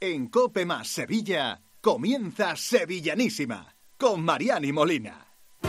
En COPE más Sevilla comienza Sevillanísima con Mariani Molina.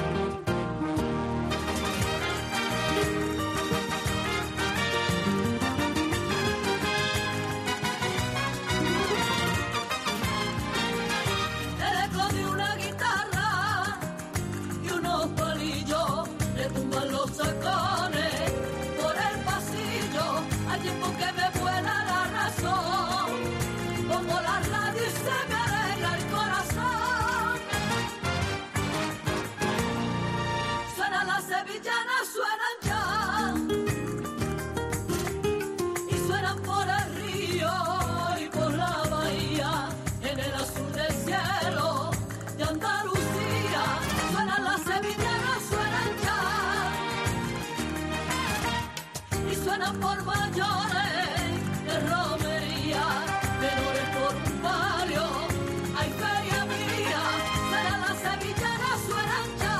Por mayores de romería, menores por un palio, hay feria mía, para las sevillanas suenan ya.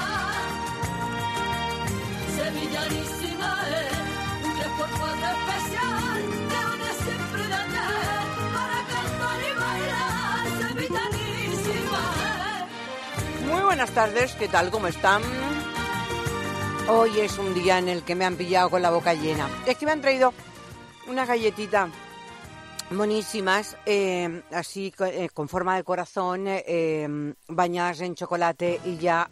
Sevillanísima es un 3x4 especial, de donde siempre de ayer, para cantar y bailar, sevillanísima es. Muy buenas tardes, ¿qué tal? ¿Cómo están? Hoy es un día en el que me han pillado con la boca llena. Es que me han traído unas galletitas buenísimas, así con forma de corazón, bañadas en chocolate y ya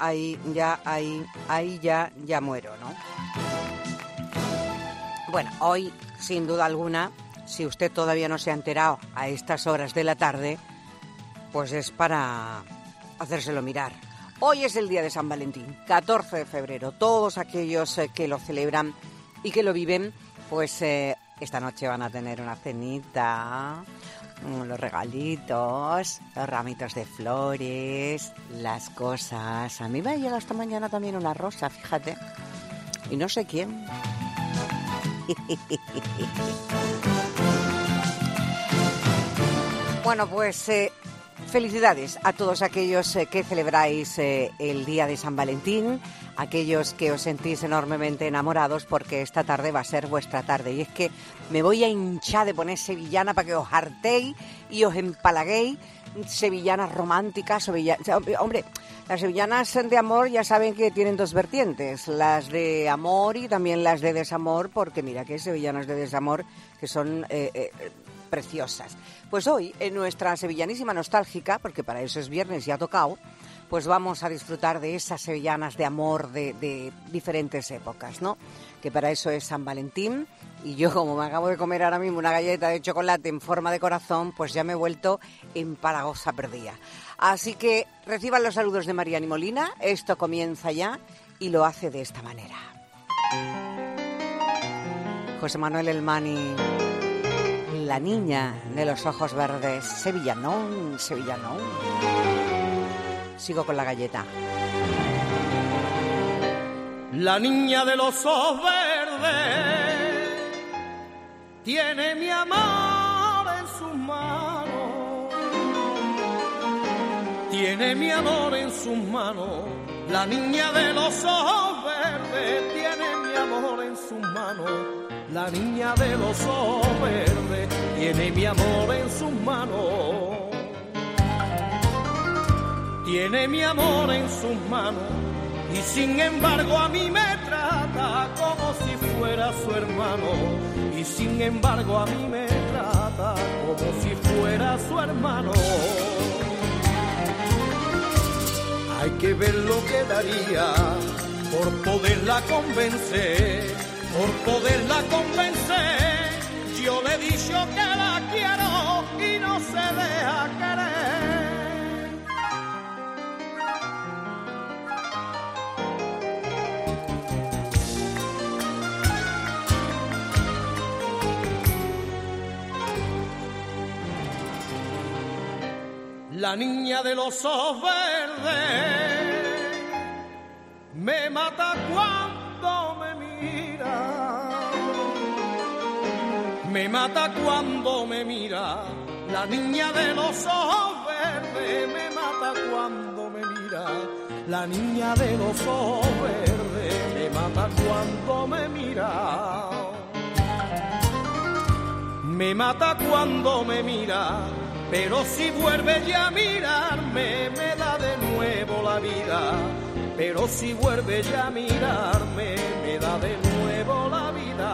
muero, ¿no? Bueno, hoy, sin duda alguna, si usted todavía no se ha enterado a estas horas de la tarde, pues es para hacérselo mirar. Hoy es el día de San Valentín, 14 de febrero. Todos aquellos que lo celebran y que lo viven, pues esta noche van a tener una cenita, los regalitos, los ramitos de flores, las cosas. A mí me ha llegado esta mañana también una rosa, fíjate, y no sé quién. Bueno, pues felicidades a todos aquellos que celebráis el día de San Valentín, aquellos que os sentís enormemente enamorados, porque esta tarde va a ser vuestra tarde. Y es que me voy a hinchar de poner sevillana para que os hartéis y os empalaguéis. Sevillanas románticas, hombre, las sevillanas de amor ya saben que tienen dos vertientes, las de amor y también las de desamor, porque mira que hay sevillanas de desamor que son preciosas. Pues hoy, en nuestra sevillanísima nostálgica, porque para eso es viernes y ha tocado, pues vamos a disfrutar de esas sevillanas de amor de diferentes épocas, ¿no? Que para eso es San Valentín. Y yo, como me acabo de comer ahora mismo una galleta de chocolate en forma de corazón, pues ya me he vuelto empalagosa perdida. Así que reciban los saludos de Mariani Molina. Esto comienza ya y lo hace de esta manera. José Manuel Elmani, la niña de los ojos verdes, sevillanón, sevillanón. Sigo con la galleta. La niña de los ojos verdes tiene mi amor en sus manos. Tiene mi amor en sus manos. La niña de los ojos verdes tiene mi amor en sus manos. La niña de los ojos verdes tiene mi amor en sus manos. Tiene mi amor en sus manos y sin embargo a mí me trata como si fuera su hermano. Y sin embargo a mí me trata como si fuera su hermano. Hay que ver lo que daría por poderla convencer, por poderla convencer. Yo le he dicho que la quiero y no se deja querer. La niña de los ojos verdes me mata cuando me mira. Me mata cuando me mira. La niña de los ojos verdes me mata cuando me mira. La niña de los ojos verdes me mata cuando me mira. Me mata cuando me mira. pero si vuelve ya a mirarme me da de nuevo la vida. Pero si vuelve ya a mirarme me da de nuevo la vida.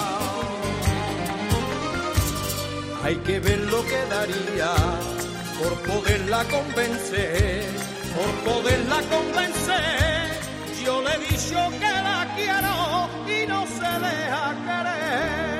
Hay que ver lo que daría por poderla convencer, por poderla convencer. Yo le he dicho que la quiero y no se deja querer.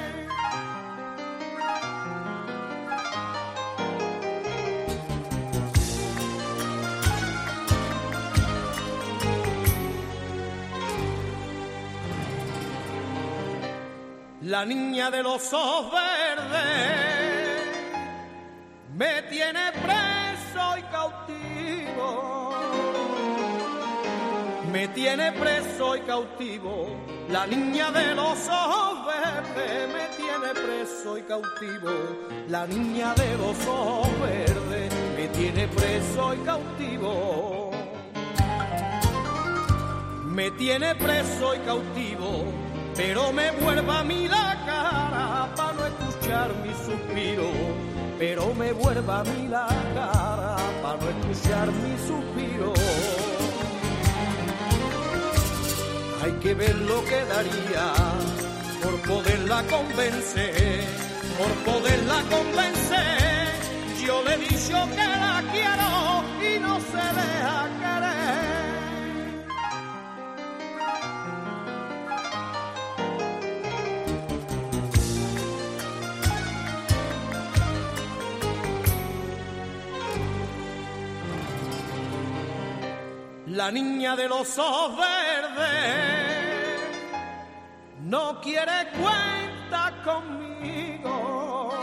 La niña de los ojos verdes me tiene preso y cautivo. Me tiene preso y cautivo. La niña de los ojos verdes me tiene preso y cautivo. La niña de los ojos verdes me tiene preso y cautivo. Me tiene preso y cautivo. Pero me vuelva a mí la cara para no escuchar mi suspiro. Pero me vuelva a mí la cara para no escuchar mi suspiro. Hay que ver lo que daría por poderla convencer, por poderla convencer. Yo le he dicho que la quiero y no se deja querer. La niña de los ojos verdes no quiere cuenta conmigo.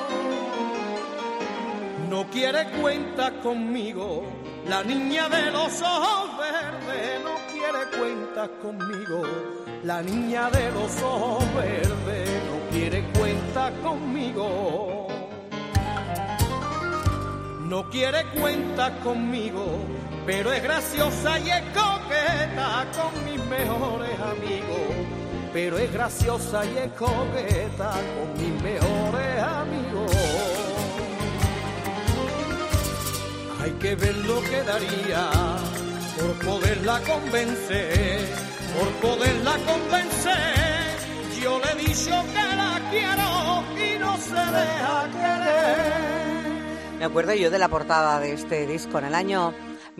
No quiere cuenta conmigo. La niña de los ojos verdes no quiere cuenta conmigo. La niña de los ojos verdes no quiere cuenta conmigo. No quiere cuenta conmigo. Pero es graciosa y es coqueta con mis mejores amigos. Pero es graciosa y es coqueta con mis mejores amigos. Hay que ver lo que daría por poderla convencer, por poderla convencer. Yo le he dicho que la quiero y no se deja querer. Me acuerdo yo de la portada de este disco en el año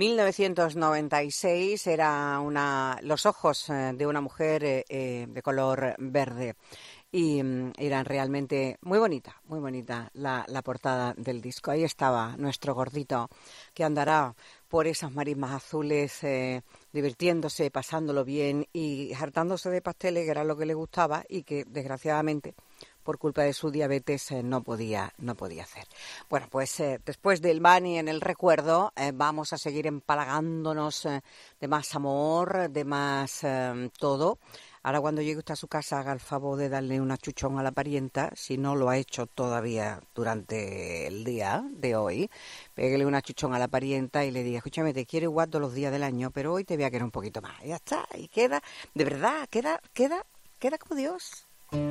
1996, era los ojos de una mujer de color verde y eran realmente muy bonita la portada del disco. Ahí estaba nuestro gordito que andará por esas marismas azules divirtiéndose, pasándolo bien y hartándose de pasteles, que era lo que le gustaba y que desgraciadamente por culpa de su diabetes no podía hacer. Bueno, pues después del Bani en el recuerdo vamos a seguir empalagándonos de más amor, de más todo. Ahora cuando llegue usted a su casa haga el favor de darle una chuchón a la parienta, si no lo ha hecho todavía durante el día de hoy, pégale una chuchón a la parienta y le diga, escúchame, te quiero igual todos los días del año, pero hoy te voy a querer un poquito más. Y ya está, y queda, de verdad, queda como Dios.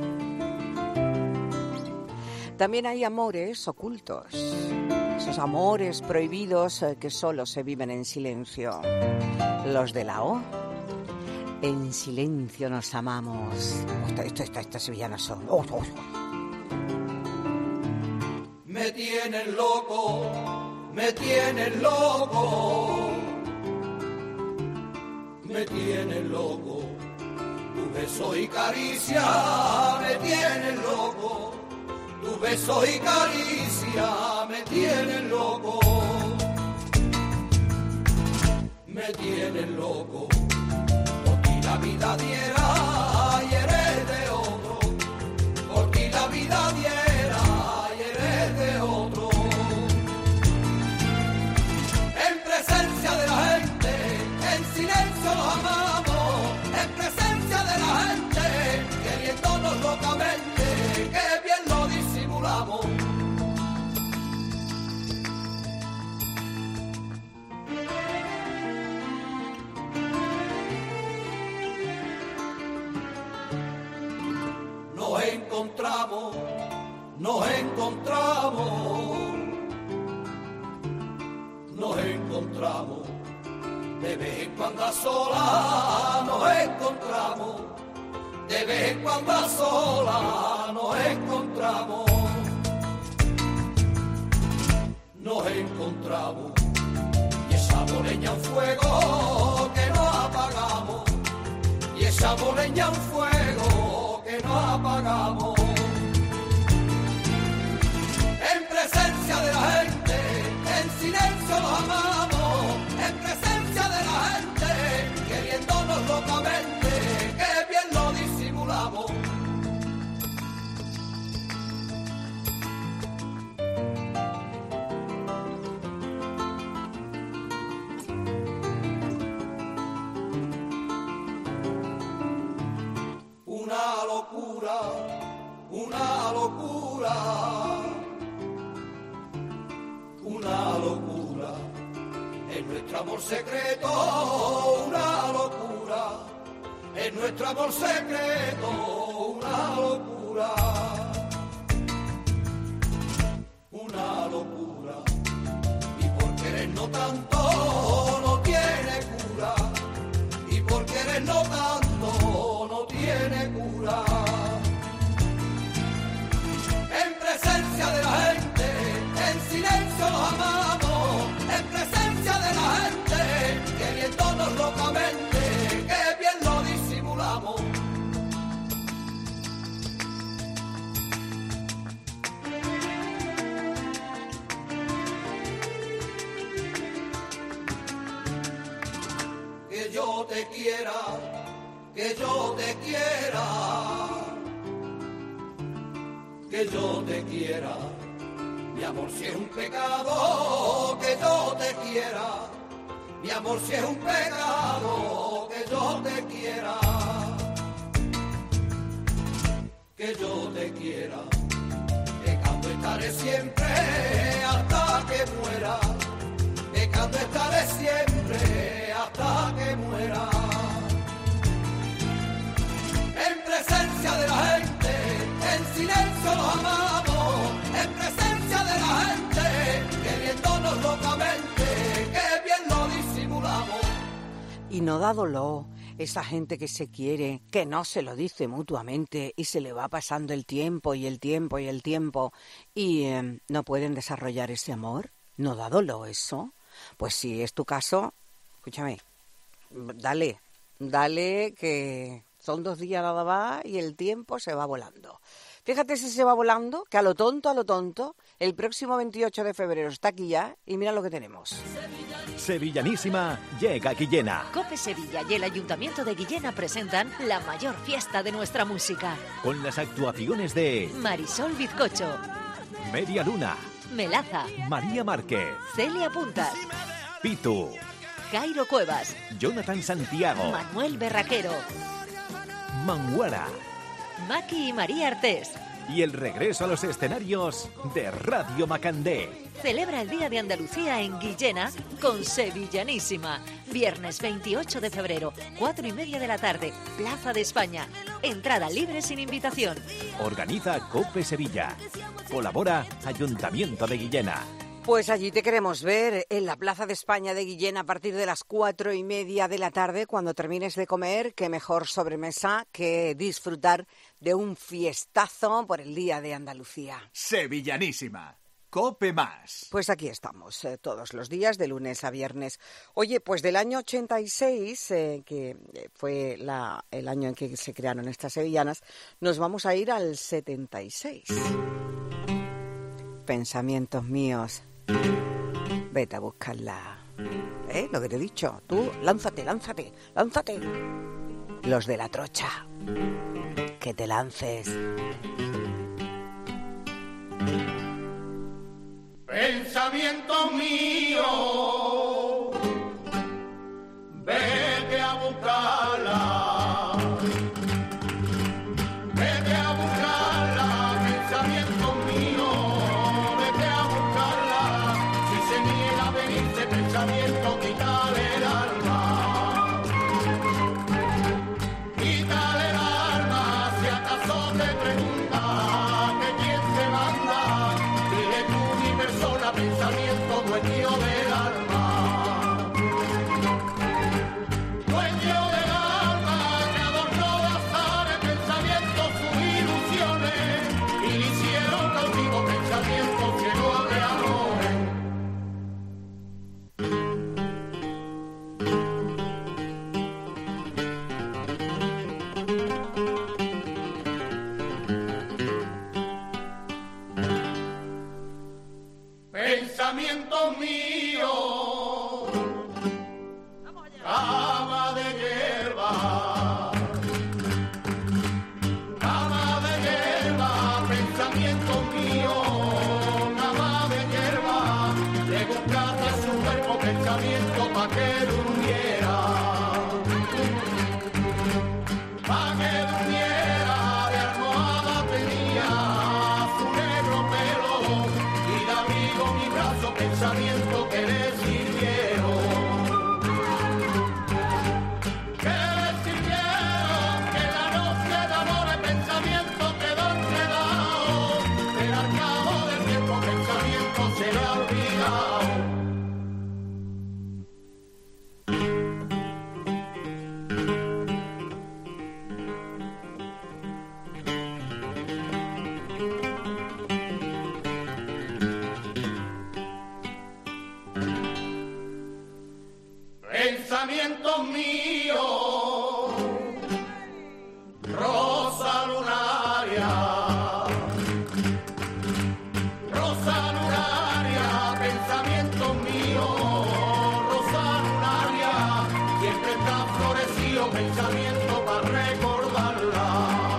También hay amores ocultos, esos amores prohibidos que solo se viven en silencio. Los de la O, en silencio nos amamos. Estas sevillanas son... Me tienen loco, me tienen loco, me tienen loco. Tu beso y caricia me tienen loco. Tu beso y caricia me tienen loco, me tienen loco. Por ti la vida diera y eres de otro, por ti la vida diera y eres de otro. En presencia de la gente, en silencio los amamos, en presencia de la gente, queriéndonos locamente, que bien lo disimulamos. Nos encontramos encontramos, de vez en cuando a solas nos encontramos, de vez en cuando a solas nos encontramos, y echamos leña en fuego que no apagamos, y echamos leña en fuego que no apagamos. En presencia de la gente, en silencio los amamos, en presencia de la gente, queriéndonos locamente, que bien lo disimulamos. Una locura, una locura, una locura, es nuestro amor secreto, una locura, es nuestro amor secreto, una locura, una locura, y por querernos tanto no tiene cura, y por querernos tanto no tiene cura. En presencia de la gente, en silencio los amamos, en presencia de la gente, queriéndonos locamente, que bien lo disimulamos. Que yo te quiera, que yo te quiera, que yo te quiera, mi amor si es un pecado, que yo te quiera, mi amor si es un pecado, que yo te quiera, que yo te quiera, pecando estaré siempre hasta que muera, pecando estaré siempre hasta que muera. En presencia de la gente, en silencio los amamos, en presencia de la gente, queriéndonos locamente, que bien lo disimulamos. Y no da dolor esa gente que se quiere, que no se lo dice mutuamente y se le va pasando el tiempo y el tiempo y el tiempo y no pueden desarrollar ese amor. ¿No da dolor eso? Pues si es tu caso, escúchame, dale, que son 2 días nada más y el tiempo se va volando. Fíjate si se va volando, que a lo tonto, el próximo 28 de febrero está aquí ya y mira lo que tenemos. Sevillanísima llega a Guillena. COPE Sevilla y el Ayuntamiento de Guillena presentan la mayor fiesta de nuestra música. Con las actuaciones de Marisol Bizcocho, Media Luna, Melaza, María Márquez, Celia Puntas, Pitu, Jairo Cuevas, Jonathan Santiago, Manuel Berraquero, Manguara Maki y María Artés. y el regreso a los escenarios de Radio Macandé. Celebra el Día de Andalucía en Guillena con Sevillanísima. Viernes 28 de febrero, 4:30 de la tarde, Plaza de España. Entrada libre sin invitación. Organiza COPE Sevilla. Colabora Ayuntamiento de Guillena. Pues allí te queremos ver, en la Plaza de España de Guillena, a partir de las 4:30 de la tarde, cuando termines de comer. Qué mejor sobremesa que disfrutar de un fiestazo por el Día de Andalucía. Sevillanísima. COPE más. Pues aquí estamos, todos los días, de lunes a viernes. Oye, pues del año 86, que fue el año en que se crearon estas sevillanas, nos vamos a ir al 76. Pensamientos míos. Vete a buscarla. Lo que te he dicho. Tú, lánzate. Los de la trocha. Que te lances. Pensamiento mío, vete a buscarla, vete a buscarla, pensamiento mío, vete a buscarla, si se niega a venirse pensamiento, quítale el alma, si acaso te pregunta que quién se manda, dile tú mi persona, pensamiento dueño del alma. Pensamientos míos, cama de hierba, pensamientos míos, cama de hierba, le buscaste a su cuerpo pensamiento pa' que durmiera, de almohada tenía su negro pelo y de abrigo mi brazo pensamiento que le sirvieron. Que le sirvieron, que la noche de amor el pensamiento quedó enredado, pero al cabo del tiempo pensamiento se le ha olvidado. Pensamientos míos, rosa lunaria, pensamientos míos, rosa lunaria, siempre está florecido pensamiento para recordarla,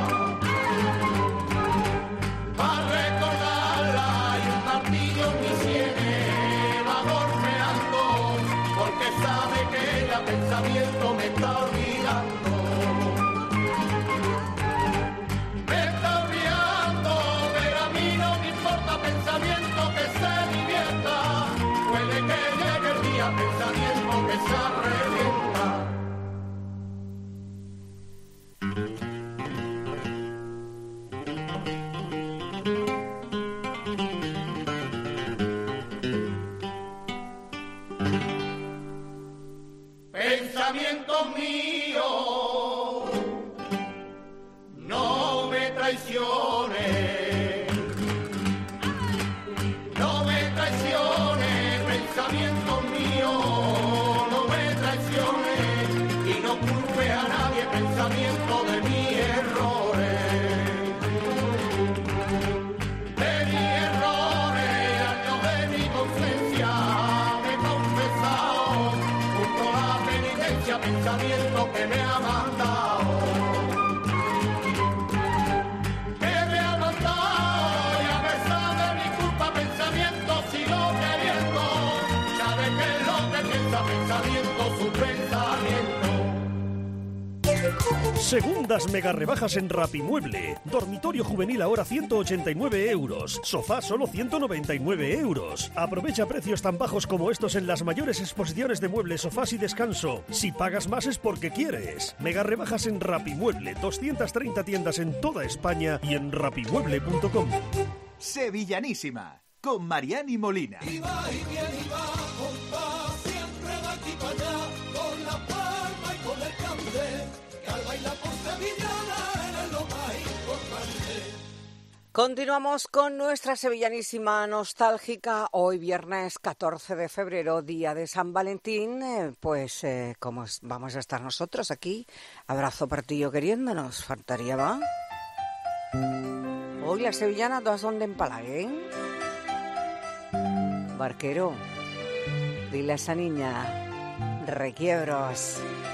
y un martillo en mis sienes va golpeando, porque sabe que ella pensamiento me está olvidando. Me está olvidando, pero a mí no me importa pensamiento que se divierta. Puede que llegue el día pensamiento que se arrepienta. Pensamientos míos, no me traiciones, no me traiciones, pensamientos míos, no me traiciones y no culpe a nadie pensamiento de mis errores. De mis errores, años de mi conciencia, me he confesado, junto a la penitencia, pensamiento que me ha mandado. Que me ha mandado, y a pesar de mi culpa, pensamiento sigo queriendo. ¿Sabe qué es lo que piensa pensamiento? Su pensamiento. Segundas mega rebajas en Rapimueble. Dormitorio juvenil ahora 189 euros. Sofá solo 199 euros. Aprovecha precios tan bajos como estos en las mayores exposiciones de muebles, sofás y descanso. Si pagas más es porque quieres. Mega rebajas en Rapimueble. 230 tiendas en toda España y en rapimueble.com. Sevillanísima, con Mariani Molina. Y va y viene y va, compa, siempre va aquí para allá, con la palma y con el cante, que al bailar por sevillana eres lo más importante. Continuamos con nuestra sevillanísima nostálgica. Hoy viernes 14 de febrero, día de San Valentín, como vamos a estar nosotros aquí, abrazo partillo queriéndonos, faltaría va. Hoy las sevillanas todas son de empalague, ¿eh? Barquero, dile a esa niña, requiebros.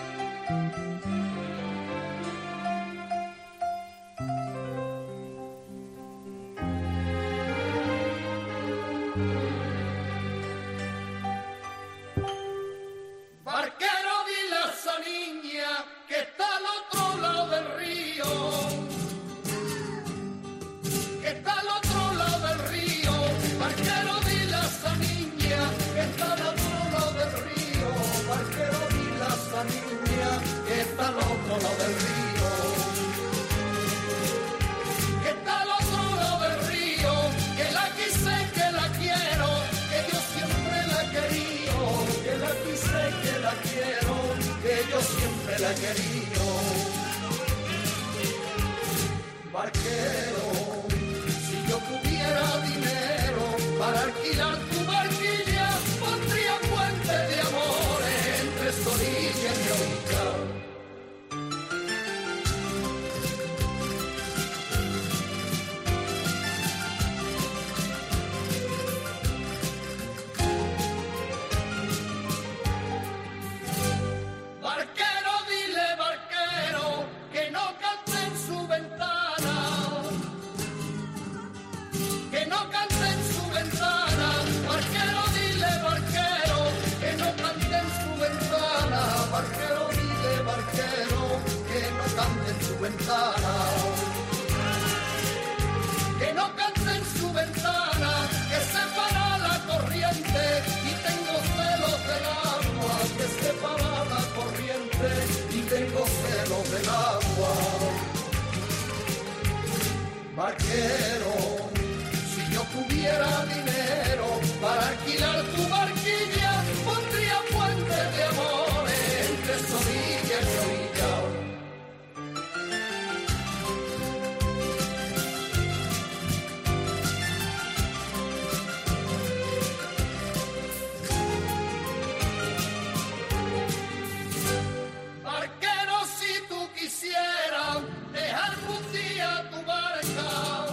Barquero, dile a esa niña que está al otro lado del río, que está al otro lado del río. Barquero, dile a esa niña que está al otro lado del río. Barquero, dile a esa niña que está al otro lado del río, que está al otro lado del río, que la quise, que la quiero, que yo siempre la he querido, que la quise, que la quiero, que yo siempre la he querido. Barquero, si yo tuviera dinero para alquilar tu barquilla, pondría puentes de amores entre su orilla y mi orilla. barquero, si yo tuviera dinero para alquilar tu barquilla, pondría puentes de amor entre orilla y orilla. Barquero, si tú quisieras dejarme un día tu barca,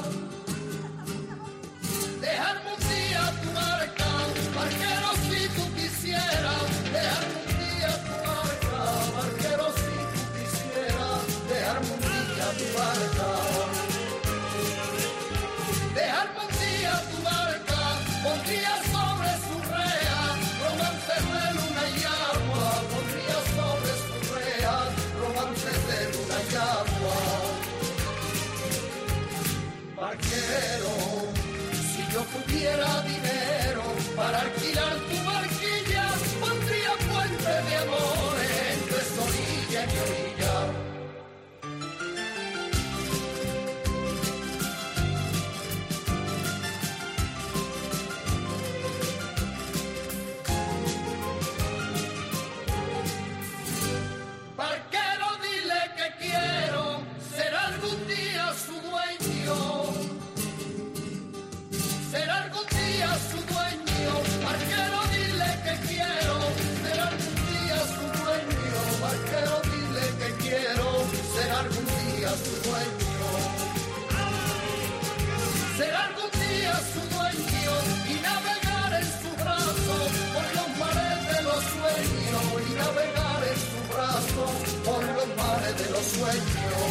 dejarme un día tu barca, barquero, si tú quisieras dejarme un día tu barca, barquero, si tú quisieras dejarme un día tu barca, dejarme un día tu barca, pondría sobre su rea romances de luna y agua, pondría sobre su rea romances de luna y agua. Barquero, si yo tuviera dinero para alquilar tu barquilla, pondría puentes de amor entre orilla y orilla. Barquero, dile que quiero ser algún día su dueño, ser algún día su dueño. Barquero, dile que quiero ser algún día su dueño, barquero, dile que quiero ser algún día su dueño, ser algún día su dueño y navegar en su brazo por los mares de los sueños, y navegar en su brazo por los mares de los sueños.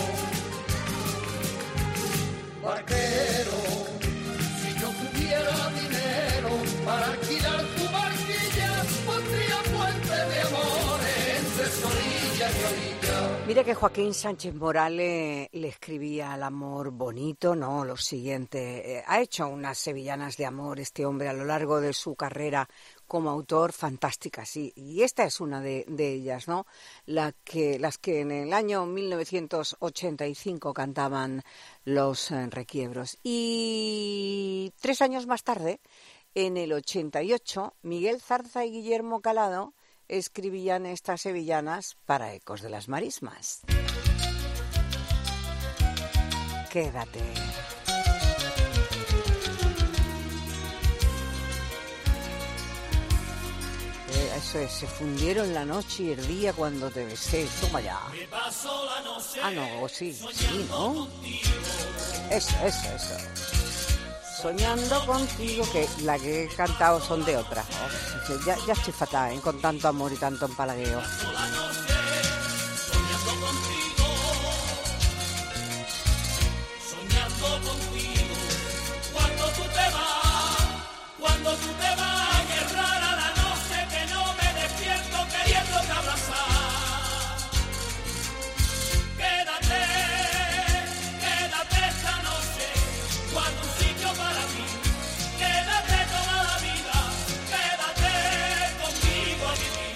Barquero, si yo tuviera dinero para alquilar tu barquilla, pondría puente de amor entre orilla y orilla. Mira que Joaquín Sánchez Morales le escribía al amor bonito, ¿no? Lo siguiente, ha hecho unas sevillanas de amor este hombre a lo largo de su carrera como autor fantásticas, y esta es una de ellas, ¿no? Las que en el año 1985 cantaban los Requiebros. Y 3 años más tarde, en el 88, Miguel Zarza y Guillermo Calado escribían estas sevillanas para Ecos de las Marismas. Quédate. Eso es, se fundieron la noche y el día cuando te besé. Toma ya. Ah, no, sí, ¿no? Eso. Soñando contigo, que la que he cantado son de otras. Oh, ya estoy fatal, con tanto amor y tanto empalagueo. Cuando tú te vas, qué rara la noche que no me despierto queriéndote abrazar. Quédate esta noche, guarda un sitio para mí. Quédate toda la vida, quédate conmigo a vivir.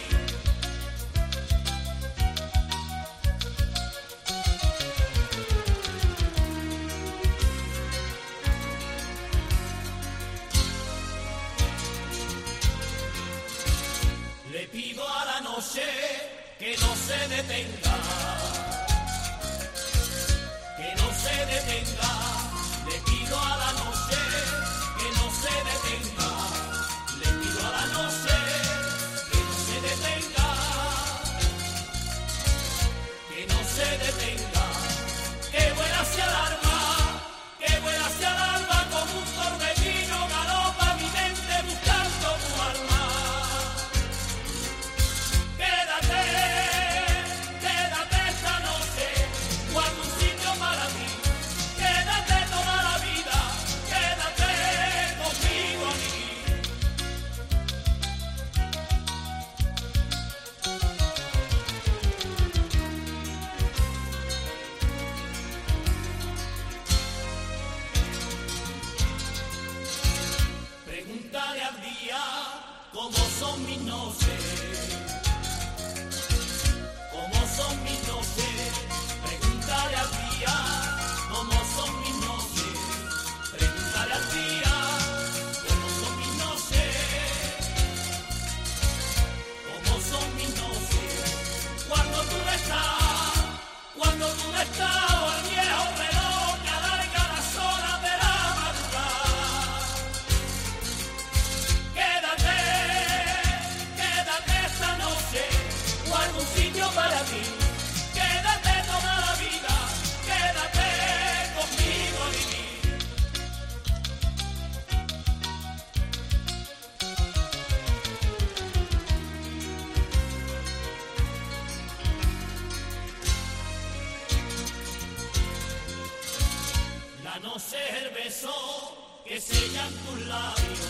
Le pido a la noche que no se detenga, que no se detenga. Le pido a la noche que no se detenga. Le pido a la noche que no se detenga, que no se detenga. Que vuela hacia el alma, que vuela hacia el alma como un torbellino galopa mi mente buscando tu alma. Quédate esta noche, guarda un sitio para mí. Quédate toda la vida, quédate conmigo aquí. Pregúntale al día cómo son mis noches, cómo son mis noches. Pregúntale al día cómo son mis noches. sellan tus labios,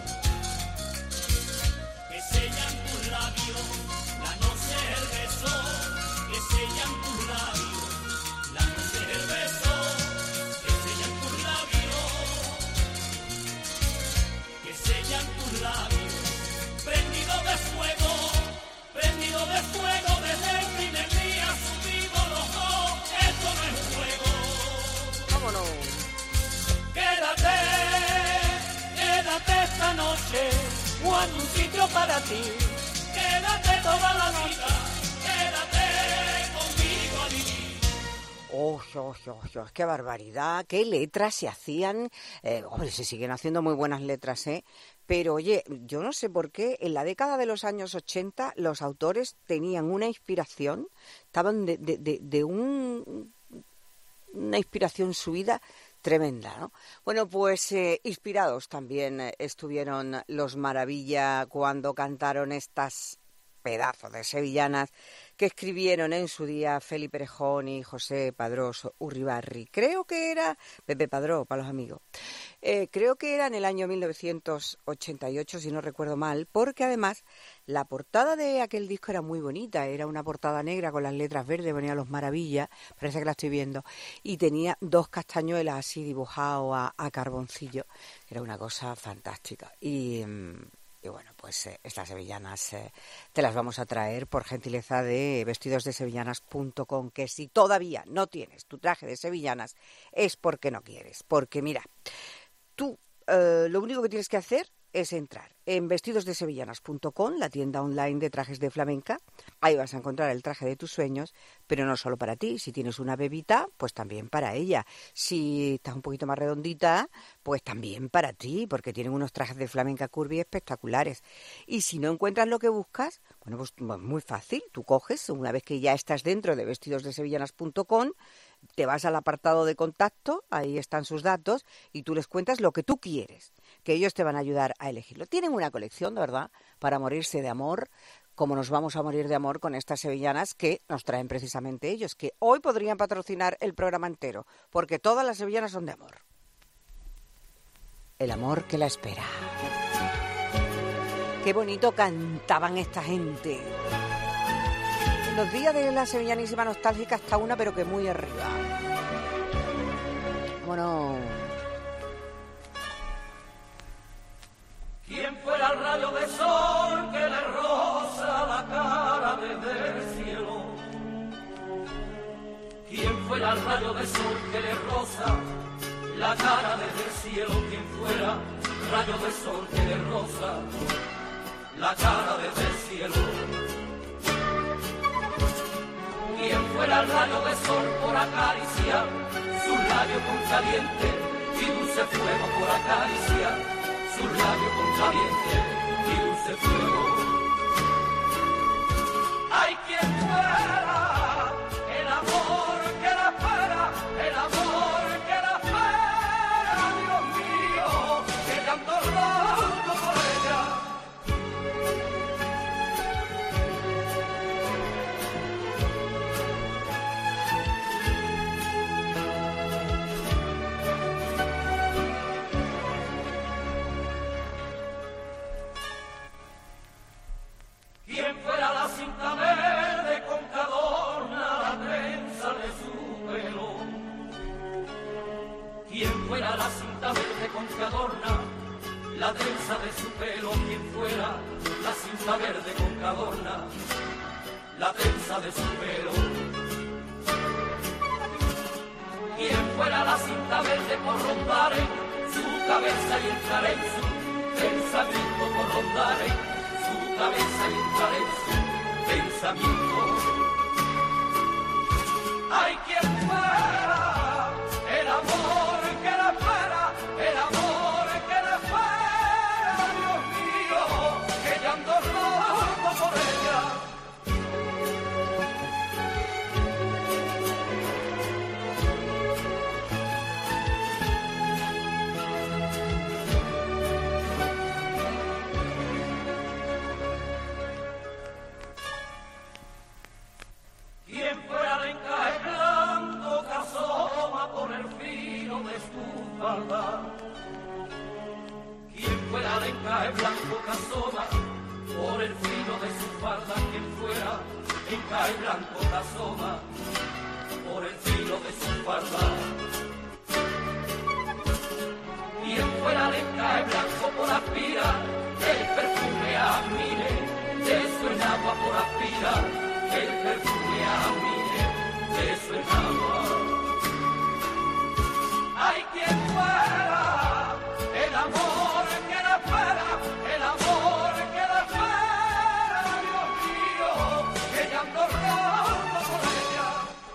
que sellan tus labios, la noche es el beso, que sellan tus labios, la noche es el beso, que sellan tus labios, que sellan tus labios, prendido de fuego desde el primer día subimos los dos, esto no es un juego. Vámonos. Quédate esta noche, guarda un sitio para ti. Quédate toda la vida, quédate conmigo a vivir. ¡Qué barbaridad! ¡Qué letras se hacían! Hombre, se siguen haciendo muy buenas letras, ¿eh? Pero, oye, yo no sé por qué en la década de los años 80 los autores tenían una inspiración, estaban de una inspiración subida tremenda, ¿no? Bueno, pues inspirados también estuvieron los Maravilla cuando cantaron estas pedazos de sevillanas que escribieron en su día Felipe Erejón y José Padrós Urribarri. Creo que era Pepe Padró, para los amigos. Creo que era en el año 1988, si no recuerdo mal, porque además la portada de aquel disco era muy bonita, era una portada negra con las letras verdes, venía Los Maravilla, parece que la estoy viendo, y tenía dos castañuelas así dibujados a carboncillo, era una cosa fantástica. Y bueno, pues estas sevillanas te las vamos a traer por gentileza de vestidosdesevillanas.com, que si todavía no tienes tu traje de sevillanas es porque no quieres, porque mira, tú lo único que tienes que hacer es entrar en vestidosdesevillanas.com, la tienda online de trajes de flamenca. Ahí vas a encontrar el traje de tus sueños, pero no solo para ti. Si tienes una bebita, pues también para ella. Si estás un poquito más redondita, pues también para ti, porque tienen unos trajes de flamenca curvy espectaculares. Y si no encuentras lo que buscas, bueno, pues muy fácil. Tú coges, una vez que ya estás dentro de vestidosdesevillanas.com, te vas al apartado de contacto, ahí están sus datos, y tú les cuentas lo que tú quieres, que ellos te van a ayudar a elegirlo. Tienen una colección, de verdad, para morirse de amor, como nos vamos a morir de amor con estas sevillanas que nos traen precisamente ellos, que hoy podrían patrocinar el programa entero, porque todas las sevillanas son de amor. El amor que la espera. Qué bonito cantaban esta gente. En los días de la sevillanísima nostálgica está una, pero que muy arriba. Bueno. ¿Quién fuera el rayo de sol que le roza la cara desde el cielo? ¿Quién fuera el rayo de sol que le roza la cara desde el cielo? ¿Quién fuera rayo de sol que le roza la cara desde el cielo? ¿Quién fuera el rayo de sol por acariciar sus labios con caliente y dulce fuego por acariciar sus labios con caliente y dulce fuego? Hay quien fuera el amor que la espera, el amor que la espera, Dios mío, que llanto rojo por ella. ¿Quién fuera la cinta verde con que adorna la trenza de su pelo? ¿Quién fuera la cinta verde con que adorna la trenza de su pelo? ¿Quién fuera la cinta verde con que adorna la trenza de su pelo? ¿Quién fuera la cinta verde por rondar en su cabeza y entrar en su pensamiento, por rondar en su cabeza y entrar en su pensamiento? Hay quien fuera el amor que la espera, el amor que la espera, Dios mío, que llanto rojo por ella. cae blanco que asoma por el filo de su falda. Y en fuera le cae blanco por aspirar el perfume a mire, de eso en agua por aspirar el perfume a mire, de eso en agua. Hay quien fuera el amor que la espera, el amor que la espera, Dios mío, que ya ando roto por ella.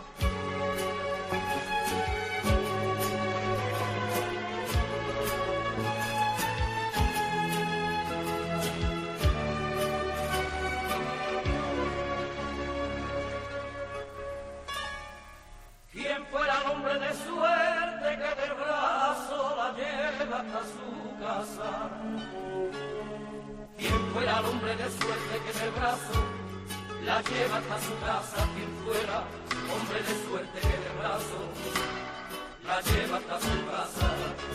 Quien fuera el hombre de suerte que del brazo la lleva hasta su casa. Quien fuera el hombre de suerte que del brazo la lleva hasta su casa. Quien fuera hombre de suerte que del brazo la lleva hasta su casa.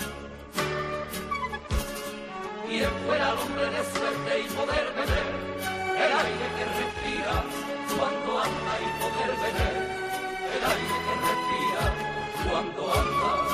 Quien fuera el hombre de suerte y poder beber el aire que respira cuando anda y poder beber el aire que respira cuando anda.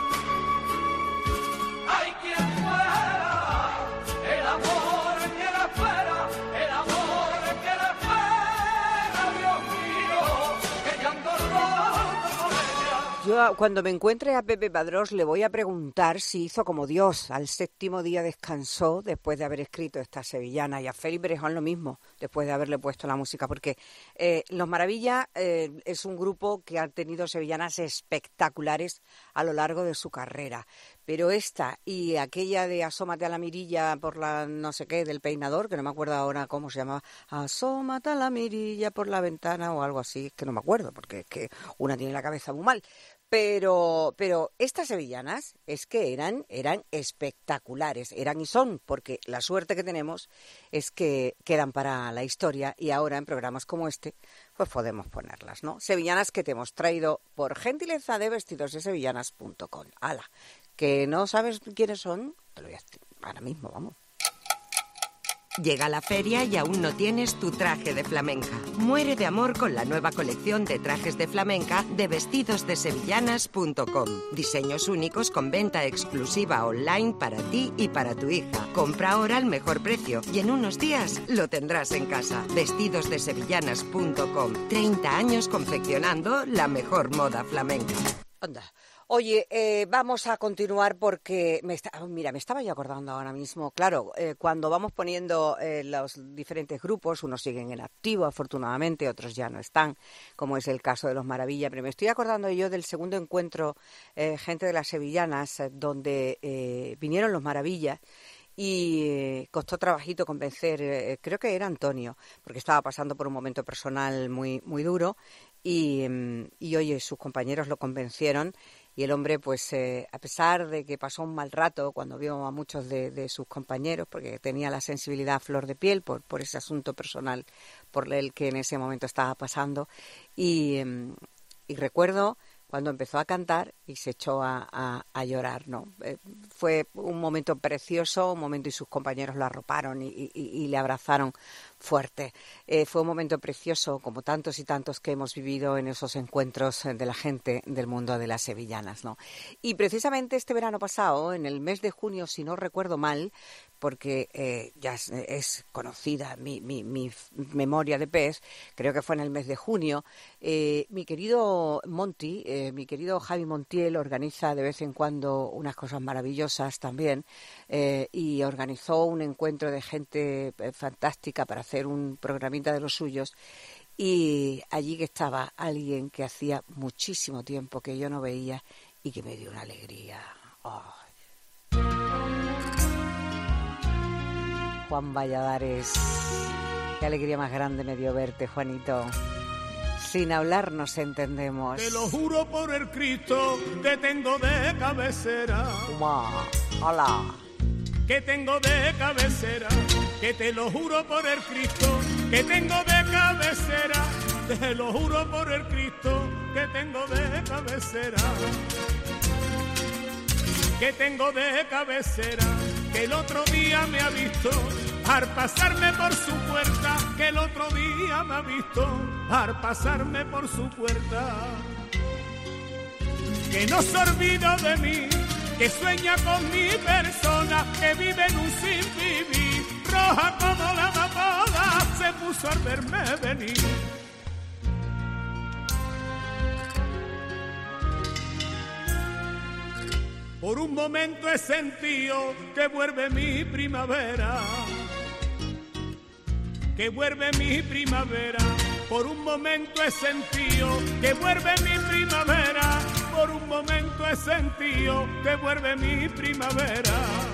Hay quien fuera el amor que la espera, el amor que la espera, Dios mío, que ya ando roto con ella. Yo cuando me encuentre a Pepe Padrós le voy a preguntar si hizo como Dios. Al séptimo día descansó después de haber escrito esta sevillana, y a Félix Berejón lo mismo, después de haberle puesto la música, porque Los Maravilla es un grupo que ha tenido sevillanas espectaculares a lo largo de su carrera. Pero esta y aquella de Asómate a la mirilla por la no sé qué del peinador, que no me acuerdo ahora cómo se llamaba, Asómate a la mirilla por la ventana o algo así, es que no me acuerdo, porque es que una tiene la cabeza muy mal. Pero estas sevillanas es que eran espectaculares, eran y son, porque la suerte que tenemos es que quedan para la historia y ahora en programas como este pues podemos ponerlas, ¿no? Sevillanas que te hemos traído por gentileza de vestidosdesevillanas.com. ¡Hala! ¿Que no sabes quiénes son? Te lo voy a decir ahora mismo, vamos. Llega la feria y aún no tienes tu traje de flamenca. Muere de amor con la nueva colección de trajes de flamenca de vestidosdesevillanas.com. Diseños únicos con venta exclusiva online para ti y para tu hija. Compra ahora al mejor precio y en unos días lo tendrás en casa. Vestidosdesevillanas.com. 30 años confeccionando la mejor moda flamenca. Anda. Oye, vamos a continuar porque me estaba yo acordando ahora mismo, claro, cuando vamos poniendo los diferentes grupos, unos siguen en activo, afortunadamente, otros ya no están, como es el caso de Los Maravilla, pero me estoy acordando yo del segundo encuentro Gente de las Sevillanas, donde vinieron Los Maravilla. Y costó trabajito convencer, creo que era Antonio, porque estaba pasando por un momento personal muy, muy duro y oye, sus compañeros lo convencieron y el hombre, pues a pesar de que pasó un mal rato cuando vio a muchos de sus compañeros, porque tenía la sensibilidad a flor de piel por ese asunto personal por el que en ese momento estaba pasando y recuerdo cuando empezó a cantar y se echó a llorar, ¿no? Fue un momento precioso, un momento y sus compañeros lo arroparon y le abrazaron fuerte. Fue un momento precioso, como tantos y tantos que hemos vivido en esos encuentros de la gente del mundo de las sevillanas, ¿no? Y precisamente este verano pasado, en el mes de junio, si no recuerdo mal, porque ya es conocida mi memoria de pez, creo que fue en el mes de junio, mi querido Monty, mi querido Javi Montiel organiza de vez en cuando unas cosas maravillosas también y organizó un encuentro de gente fantástica para hacer un programita de los suyos y allí que estaba alguien que hacía muchísimo tiempo que yo no veía y que me dio una alegría. Oh. Juan Valladares, qué alegría más grande me dio verte, Juanito. Sin hablar nos entendemos. Te lo juro por el Cristo que tengo de cabecera. Hola. Que tengo de cabecera. Que te lo juro por el Cristo que tengo de cabecera. Te lo juro por el Cristo que tengo de cabecera. Que tengo de cabecera. Que el otro día me ha visto al pasarme por su puerta, que el otro día me ha visto, al pasarme por su puerta. Que no se olvida de mí, que sueña con mi persona, que vive en un sin vivir, roja como la amapola, se puso al verme venir. Por un momento he sentido que vuelve mi primavera, que vuelve mi primavera. Por un momento he sentido que vuelve mi primavera, por un momento he sentido que vuelve mi primavera,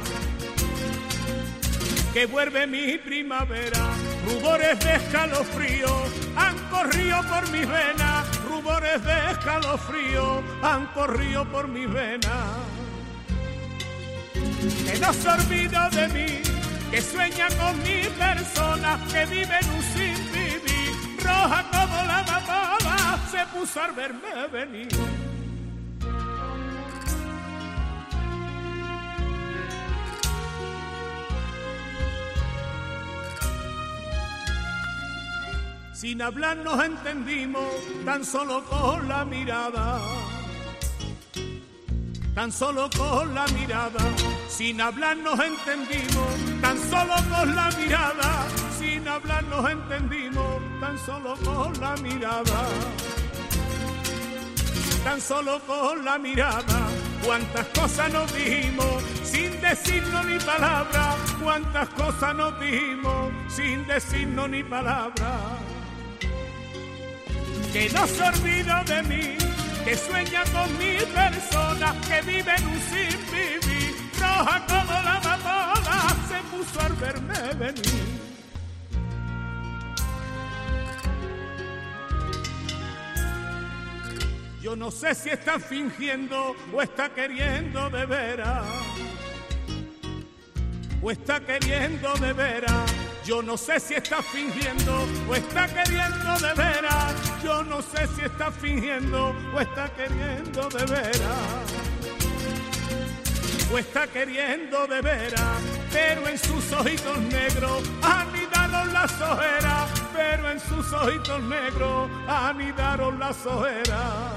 que vuelve mi primavera. Rubores de escalofrío han corrido por mis venas, rubores de escalofrío han corrido por mis venas. Que no se olvida de mí, que sueña con mi persona, que vive en un sin vivir, roja como la amapola, se puso al verme venir. Sin hablar nos entendimos, tan solo con la mirada. Tan solo con la mirada, sin hablar nos entendimos, tan solo con la mirada, sin hablar nos entendimos, tan solo con la mirada, tan solo con la mirada. Cuántas cosas nos dijimos sin decirnos ni palabra, cuántas cosas nos dijimos sin decirnos ni palabra. Que no se olvida de mí, que sueña con mi persona, que vive en un sin vivir, roja como la amapola, se puso al verme venir. Yo no sé si está fingiendo o está queriendo de veras, o está queriendo de veras. Yo no sé si está fingiendo o está queriendo de veras. Yo no sé si está fingiendo o está queriendo de veras. O está queriendo de veras, pero en sus ojitos negros anidaron las ojeras. Pero en sus ojitos negros anidaron las ojeras.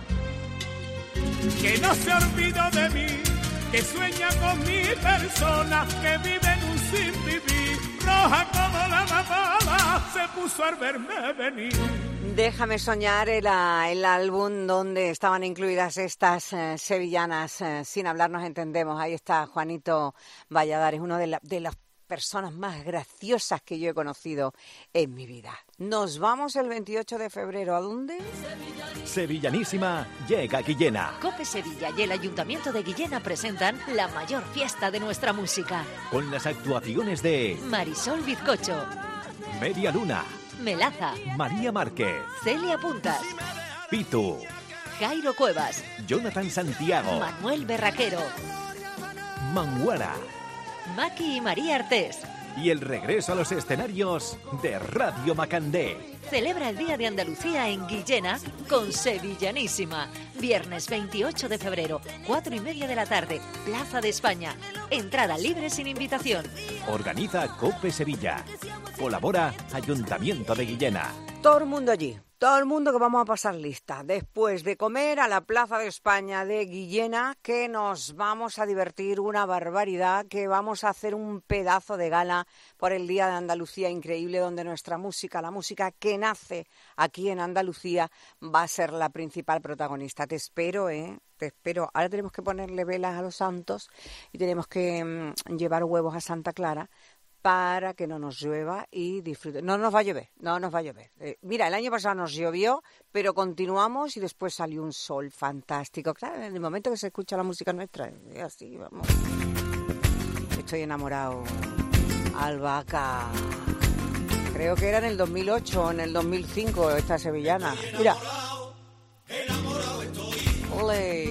Que no se olvidó de mí, que sueña con mi persona, que vive en un sin vivir, roja como la amapola, se puso al verme venir. Déjame soñar era el álbum donde estaban incluidas estas sevillanas, Sin hablar nos entendemos. Ahí está Juanito Valladares, uno de las personas más graciosas que yo he conocido en mi vida. Nos vamos el 28 de febrero. ¿A dónde? Sevillanísima llega a Guillena. Cope Sevilla y el Ayuntamiento de Guillena presentan la mayor fiesta de nuestra música. Con las actuaciones de Marisol Bizcocho, Media Luna, Melaza, María Márquez, Celia Puntas, Pitu, Jairo Cuevas, Jonathan Santiago, Manuel Berraquero, Manguara Maki y María Artés. y el regreso a los escenarios de Radio Macandé. Celebra el Día de Andalucía en Guillena con Sevillanísima. Viernes 28 de febrero, 4:30 de la tarde, Plaza de España. Entrada libre sin invitación. Organiza Cope Sevilla. Colabora Ayuntamiento de Guillena. Todo el mundo allí. Todo el mundo que vamos a pasar lista. Después de comer a la Plaza de España de Guillena, que nos vamos a divertir una barbaridad, que vamos a hacer un pedazo de gala por el Día de Andalucía increíble, donde nuestra música, la música que nace aquí en Andalucía, va a ser la principal protagonista. Te espero, te espero. Ahora tenemos que ponerle velas a los santos y tenemos que llevar huevos a Santa Clara, para que no nos llueva y disfrute. No nos va a llover, no nos va a llover. Mira, el año pasado nos llovió, pero continuamos y después salió un sol fantástico. Claro, en el momento que se escucha la música nuestra, así, vamos. Estoy enamorado. Albahaca. Creo que era en el 2008 o en el 2005 esta sevillana. Mira. Enamorado estoy. Ole.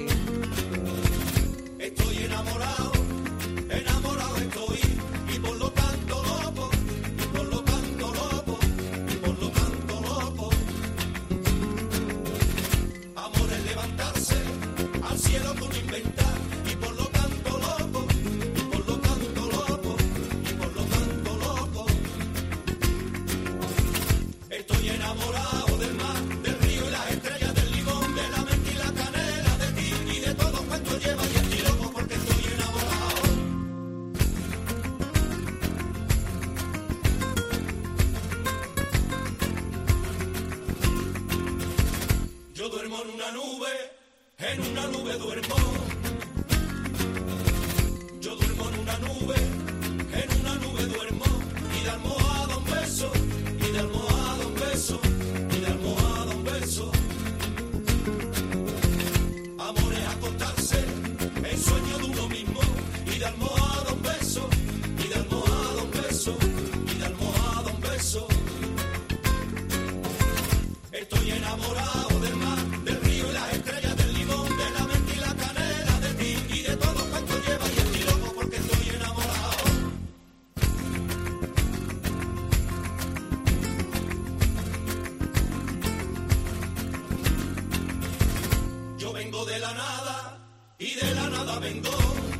Estoy enamorado, enamorado estoy. Y por lo tanto loco, y por lo tanto loco, y por lo tanto loco. Amor es levantarse al cielo con inventar. Y por lo tanto loco, y por lo tanto loco, y por lo tanto loco. en una nube duermo. Yo duermo en una nube duermo. Y de almohada un beso, y de almohada un beso, y de almohada un beso. Amor es acostarse, el sueño de uno mismo. Y de almohada un beso, y de almohada un beso, y de almohada un beso. Estoy enamorado del mar, del río y las estrellas, del limón, de la mente y la canela, de ti y de todo cuanto lleva. Y estoy loco porque estoy enamorado. Yo vengo de la nada y de la nada vengo.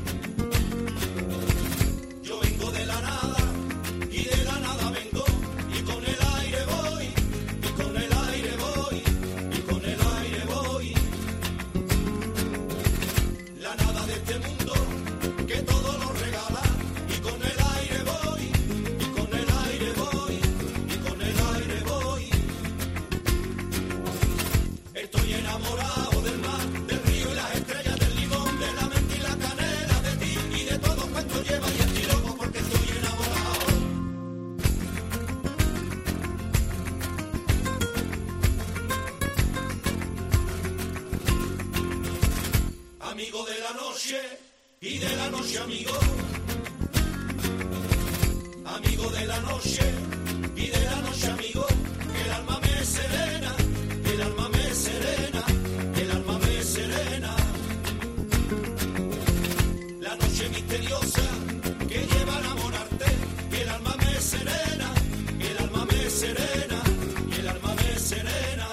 Yo vengo de la nada y de la nada vengo. Y con el aire voy, y con el aire voy, y con el aire voy. La nada de este mundo que todo lo regala. Y con el aire voy, y con el aire voy, y con el aire voy. Estoy enamorado del mar, del río y las estrellas, del limón, de la mente y la canela, de ti y de todo cuanto lleva. Y estoy loco porque estoy enamorado. Amigo de la noche y de la noche amigo. Amigo de la noche y de la noche amigo. Que el alma me serena, que el alma me serena, que el alma me serena. La noche misteriosa que lleva a enamorarte. Que el alma me serena, que el alma me serena, que el alma me serena.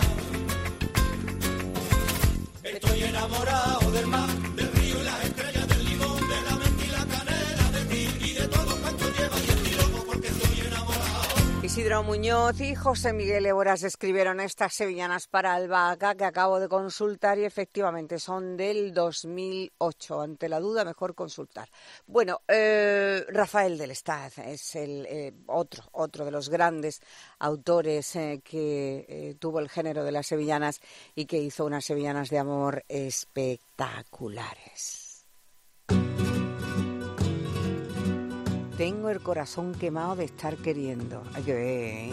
Estoy enamorado del mar, del río y las estrellas, del limón, de la mente y la canela, de ti y de todo cuanto lleva. Y estoy loco porque estoy enamorado. Isidro Muñoz y José Miguel Éboras escribieron estas sevillanas para Albahaca que acabo de consultar y efectivamente son del 2008. Ante la duda, mejor consultar. Bueno, Rafael del Estaz es el otro de los grandes autores que tuvo el género de las sevillanas y que hizo unas sevillanas de amor espectaculares. Tengo el corazón quemado de estar queriendo. Hay que ver.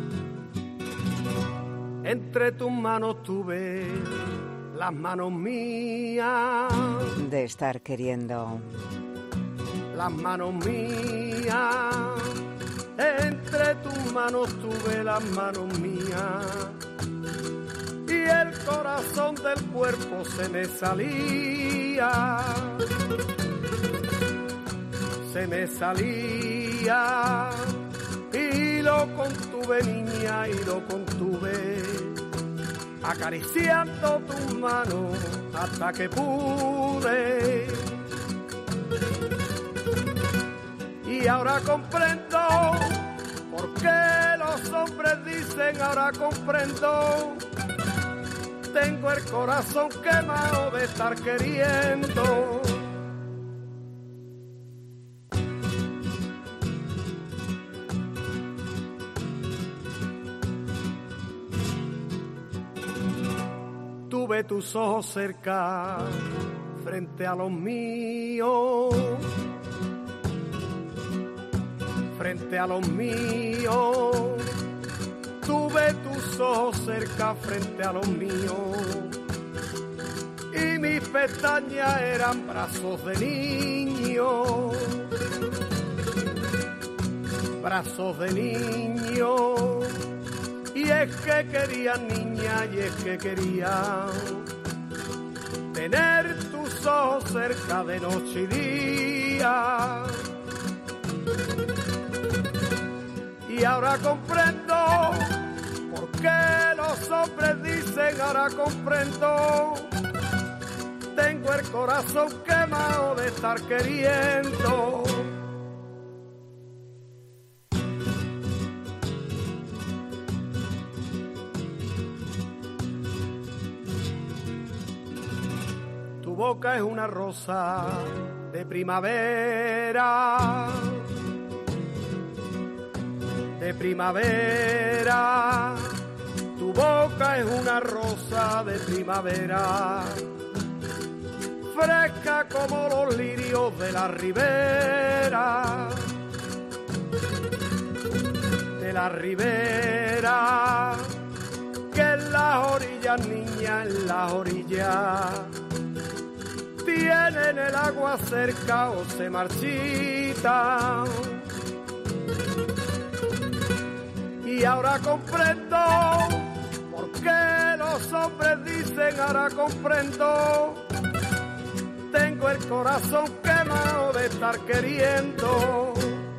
Entre tus manos tuve las manos mías. De estar queriendo. Las manos mías. Entre tus manos tuve las manos mías. Y el corazón del cuerpo se me salía. Se me salía y lo contuve, niña, y lo contuve, acariciando tus manos hasta que pude. Y ahora comprendo por qué los hombres dicen, ahora comprendo, tengo el corazón quemado de estar queriendo. Tuve tus ojos cerca, frente a los míos, frente a los míos. Tuve tus ojos cerca, frente a los míos, y mis pestañas eran brazos de niño, brazos de niño. Y es que quería, niña, y es que quería tener tus ojos cerca de noche y día. Y ahora comprendo por qué los hombres dicen, ahora comprendo, tengo el corazón quemado de estar queriendo. Tu boca es una rosa de primavera, de primavera. Tu boca es una rosa de primavera fresca como los lirios de la ribera. De la ribera, que en las orillas, niña, en las orillas, tienen el agua cerca o se marchitan. Y ahora comprendo por qué los hombres dicen, ahora comprendo, tengo el corazón quemado de estar queriendo.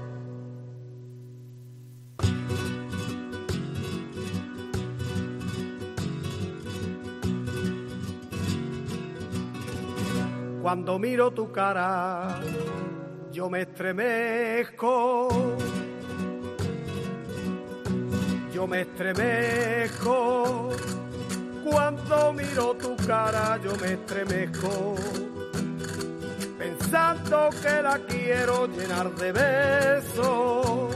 Cuando miro tu cara, yo me estremezco. Yo me estremezco. Cuando miro tu cara, yo me estremezco. Pensando que la quiero llenar de besos.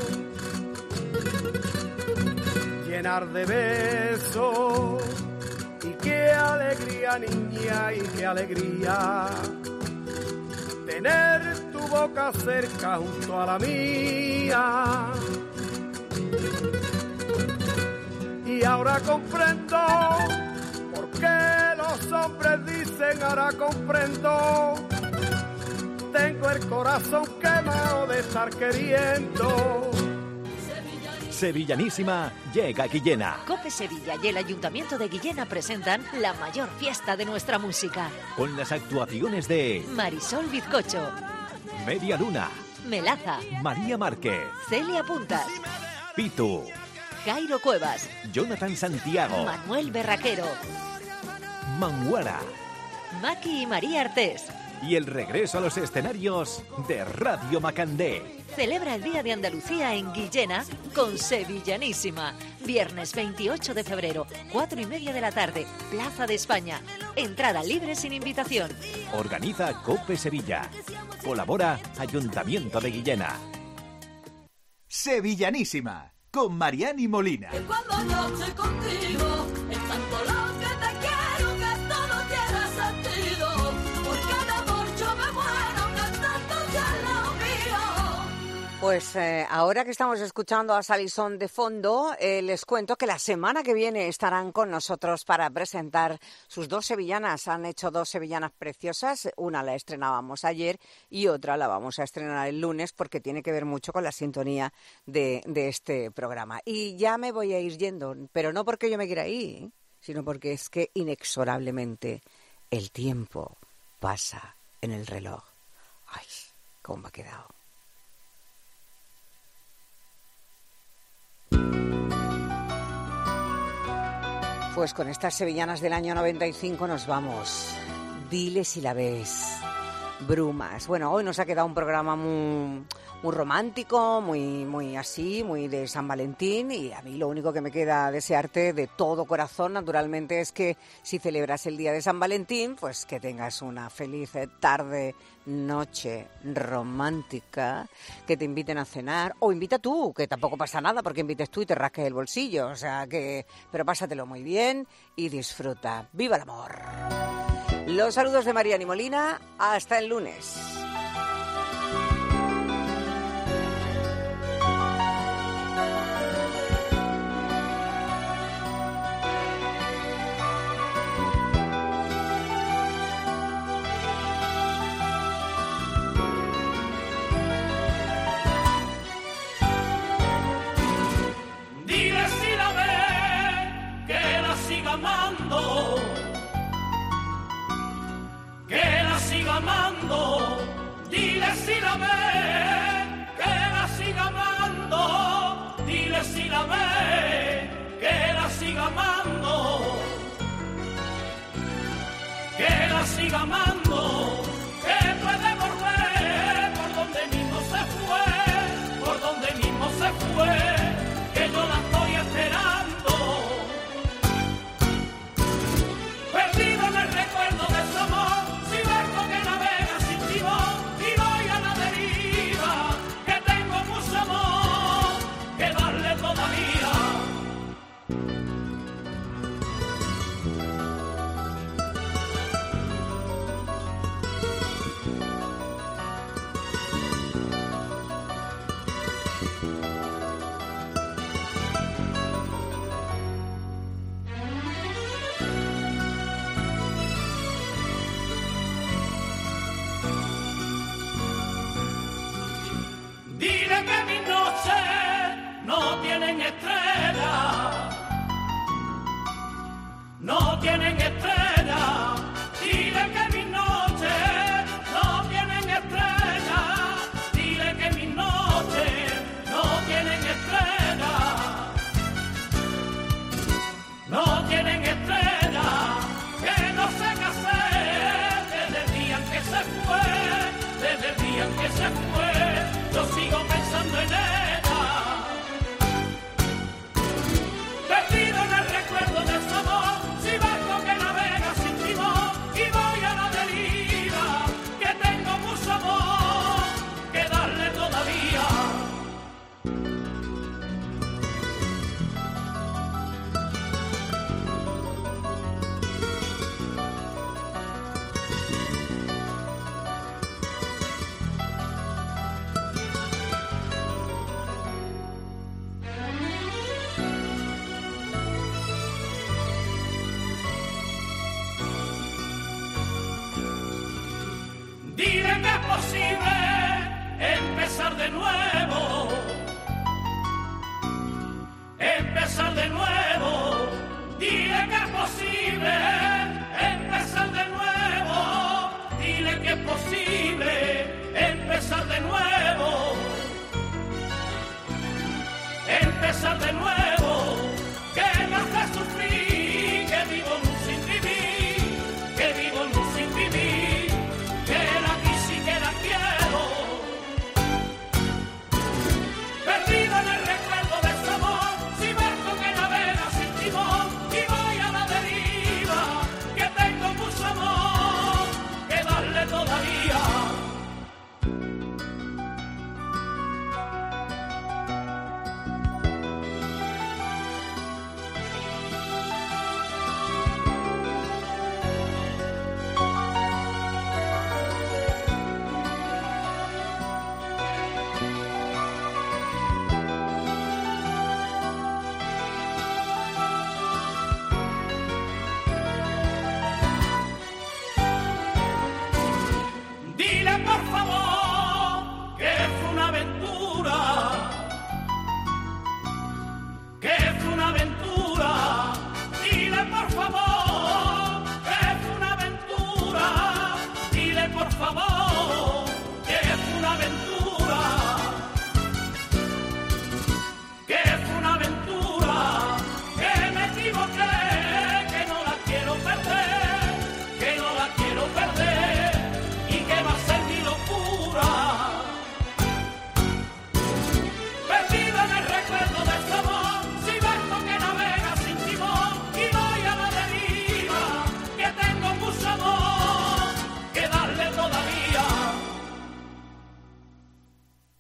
Llenar de besos. Y qué alegría, niña, y qué alegría tener tu boca cerca junto a la mía. Y ahora comprendo por qué los hombres dicen, ahora comprendo, tengo el corazón quemado de estar queriendo. Sevillanísima llega a Guillena. Cope Sevilla y el Ayuntamiento de Guillena presentan la mayor fiesta de nuestra música. Con las actuaciones de Marisol Bizcocho, Media Luna, Melaza, María Márquez, Celia Puntas, Pitu, Jairo Cuevas, Jonathan Santiago, Manuel Berraquero, Manguara Maki y María Artés. y el regreso a los escenarios de Radio Macandé. Celebra el Día de Andalucía en Guillena con Sevillanísima. Viernes 28 de febrero, 4:30 de la tarde, Plaza de España. Entrada libre sin invitación. Organiza Cope Sevilla. Colabora Ayuntamiento de Guillena. Sevillanísima con Mariani Molina. Cuando yo estoy contigo, es tanto lo que te quiero que todo tiene sentido. Porque de amor yo me muero cantando ya lo mío. Pues ahora que estamos escuchando a Salison de fondo, les cuento que la semana que viene estarán con nosotros para presentar sus dos sevillanas. Han hecho dos sevillanas preciosas, una la estrenábamos ayer y otra la vamos a estrenar el lunes porque tiene que ver mucho con la sintonía de este programa. Y ya me voy a ir yendo, pero no porque yo me quiera ir, sino porque es que inexorablemente el tiempo pasa en el reloj. Ay, cómo me ha quedado. Pues con estas sevillanas del año 95 nos vamos. Dile si la ves. Brumas. Bueno, hoy nos ha quedado un programa muy romántico, muy así, muy de San Valentín, y a mí lo único que me queda desearte de todo corazón, naturalmente, es que si celebras el día de San Valentín, pues que tengas una feliz tarde, noche romántica, que te inviten a cenar, o invita tú, que tampoco pasa nada porque invites tú y te rasques el bolsillo, o sea que, pero pásatelo muy bien y disfruta. ¡Viva el amor! Los saludos de Mariani Molina, hasta el lunes. Dile si la ve, que la siga amando. Que la siga amando, dile si la ve, que la siga amando, dile si la ve, que la siga amando, que la siga amando, que puede volver por donde mismo se fue, por donde mismo se fue, que yo la estoy esperando. Perdido en el recuerdo de su amor, si barco que navega sin timón y voy a la deriva, que tengo mucho amor que darle todavía. tienen estrella, no tienen estrella. Dile que mis noches no tienen estrella, dile que mis noches no tienen estrella, no tienen estrella, que no sé qué hacer desde el día en que se fue, desde el día en que se fue, yo sigo pensando en ella. Perdido en el recuerdo de su amor, si barco que navega sin timón y voy a la deriva, que tengo mucho amor que darle todavía. Dile que es posible empezar de nuevo, empezar de nuevo. Dile que es posible empezar de nuevo, dile que es posible empezar de nuevo, empezar de